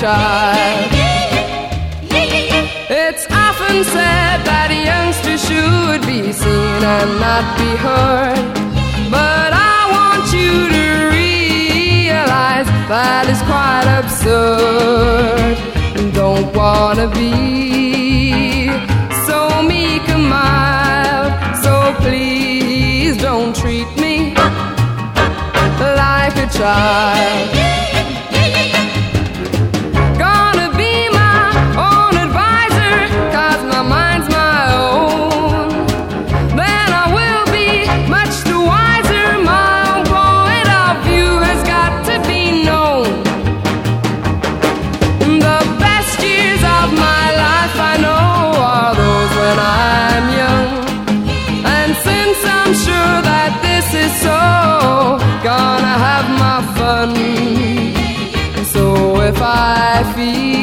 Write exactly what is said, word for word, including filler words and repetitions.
child. It's often said that youngsters should be seen and not be heard, but I want you to realize that is quite absurd. Don't wanna be so meek and mild, so please don't treat me like a child. Gonna be my own advisor, 'cause my mind's my own. Then I will be much the wiser. My own point of view has got to be known. The best years of my life I know are those when I'm young. And since I'm sure that this is so, gonna have my fun. So if I feel